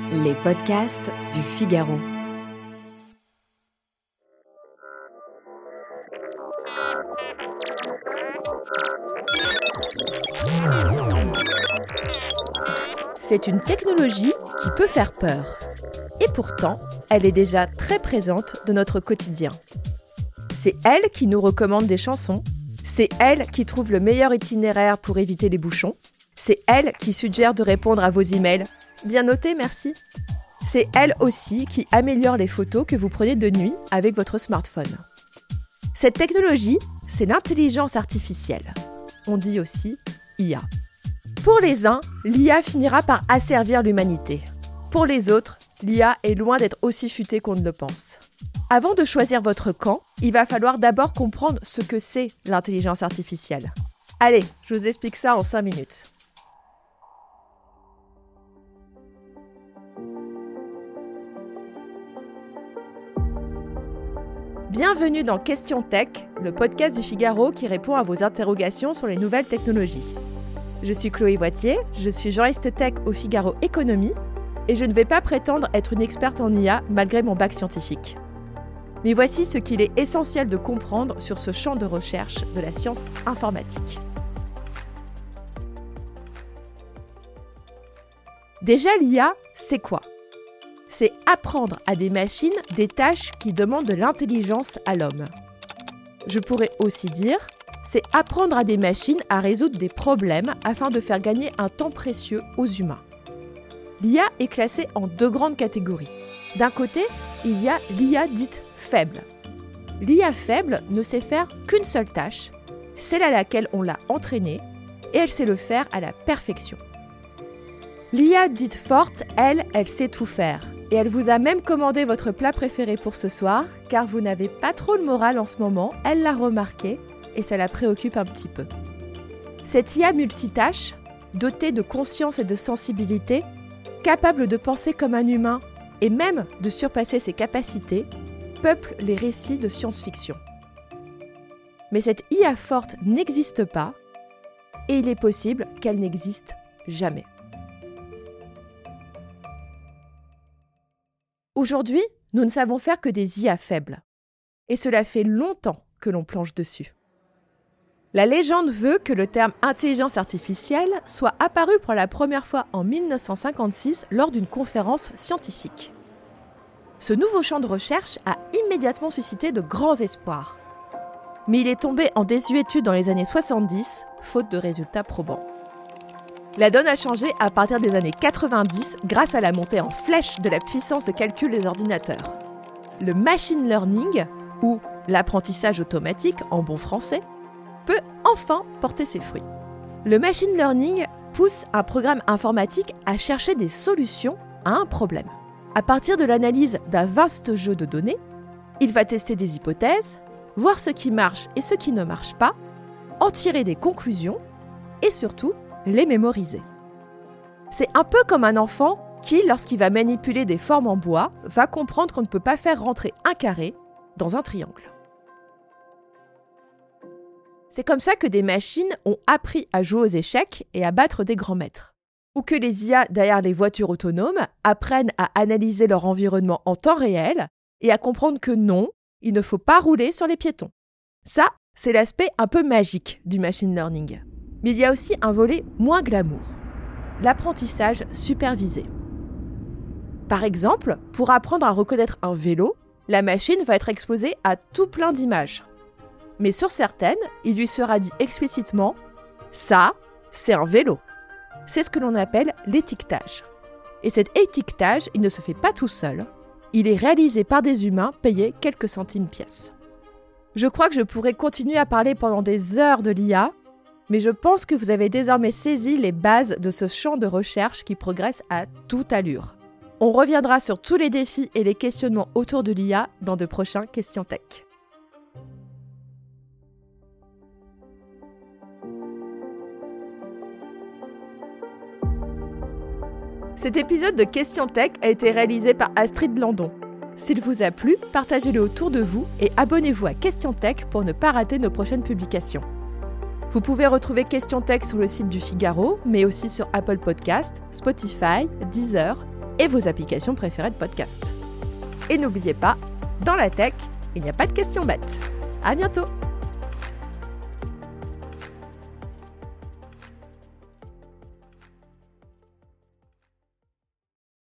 Les podcasts du Figaro. C'est une technologie qui peut faire peur. Et pourtant, elle est déjà très présente dans notre quotidien. C'est elle qui nous recommande des chansons. C'est elle qui trouve le meilleur itinéraire pour éviter les bouchons. C'est elle qui suggère de répondre à vos emails. Bien noté, merci. C'est elle aussi qui améliore les photos que vous prenez de nuit avec votre smartphone. Cette technologie, c'est l'intelligence artificielle. On dit aussi IA. Pour les uns, l'IA finira par asservir l'humanité. Pour les autres, l'IA est loin d'être aussi futée qu'on ne le pense. Avant de choisir votre camp, il va falloir d'abord comprendre ce que c'est l'intelligence artificielle. Allez, je vous explique ça en 5 minutes. Bienvenue dans Question Tech, le podcast du Figaro qui répond à vos interrogations sur les nouvelles technologies. Je suis Chloé Voitier, je suis journaliste tech au Figaro Économie et je ne vais pas prétendre être une experte en IA malgré mon bac scientifique. Mais voici ce qu'il est essentiel de comprendre sur ce champ de recherche de la science informatique. Déjà, l'IA, c'est quoi ? C'est apprendre à des machines des tâches qui demandent de l'intelligence à l'homme. Je pourrais aussi dire, c'est apprendre à des machines à résoudre des problèmes afin de faire gagner un temps précieux aux humains. L'IA est classée en 2 grandes catégories. D'un côté, il y a l'IA dite faible. L'IA faible ne sait faire qu'une seule tâche, celle à laquelle on l'a entraînée, et elle sait le faire à la perfection. L'IA dite forte, elle sait tout faire. Et elle vous a même commandé votre plat préféré pour ce soir, car vous n'avez pas trop le moral en ce moment, elle l'a remarqué, et ça la préoccupe un petit peu. Cette IA multitâche, dotée de conscience et de sensibilité, capable de penser comme un humain, et même de surpasser ses capacités, peuple les récits de science-fiction. Mais cette IA forte n'existe pas, et il est possible qu'elle n'existe jamais. Aujourd'hui, nous ne savons faire que des IA faibles. Et cela fait longtemps que l'on planche dessus. La légende veut que le terme intelligence artificielle soit apparu pour la première fois en 1956 lors d'une conférence scientifique. Ce nouveau champ de recherche a immédiatement suscité de grands espoirs. Mais il est tombé en désuétude dans les années 70, faute de résultats probants. La donne a changé à partir des années 90 grâce à la montée en flèche de la puissance de calcul des ordinateurs. Le machine learning, ou l'apprentissage automatique en bon français, peut enfin porter ses fruits. Le machine learning pousse un programme informatique à chercher des solutions à un problème. À partir de l'analyse d'un vaste jeu de données, il va tester des hypothèses, voir ce qui marche et ce qui ne marche pas, en tirer des conclusions et surtout les mémoriser. C'est un peu comme un enfant qui, lorsqu'il va manipuler des formes en bois, va comprendre qu'on ne peut pas faire rentrer un carré dans un triangle. C'est comme ça que des machines ont appris à jouer aux échecs et à battre des grands maîtres. Ou que les IA derrière les voitures autonomes apprennent à analyser leur environnement en temps réel et à comprendre que non, il ne faut pas rouler sur les piétons. Ça, c'est l'aspect un peu magique du machine learning. Mais il y a aussi un volet moins glamour, l'apprentissage supervisé. Par exemple, pour apprendre à reconnaître un vélo, la machine va être exposée à tout plein d'images. Mais sur certaines, il lui sera dit explicitement « ça, c'est un vélo ». C'est ce que l'on appelle l'étiquetage. Et cet étiquetage, il ne se fait pas tout seul, il est réalisé par des humains payés quelques centimes pièce. Je crois que je pourrais continuer à parler pendant des heures de l'IA, mais je pense que vous avez désormais saisi les bases de ce champ de recherche qui progresse à toute allure. On reviendra sur tous les défis et les questionnements autour de l'IA dans de prochains Questions Tech. Cet épisode de Questions Tech a été réalisé par Astrid Landon. S'il vous a plu, partagez-le autour de vous et abonnez-vous à Questions Tech pour ne pas rater nos prochaines publications. Vous pouvez retrouver Questions Tech sur le site du Figaro, mais aussi sur Apple Podcasts, Spotify, Deezer et vos applications préférées de podcast. Et n'oubliez pas, dans la tech, il n'y a pas de questions bêtes. À bientôt!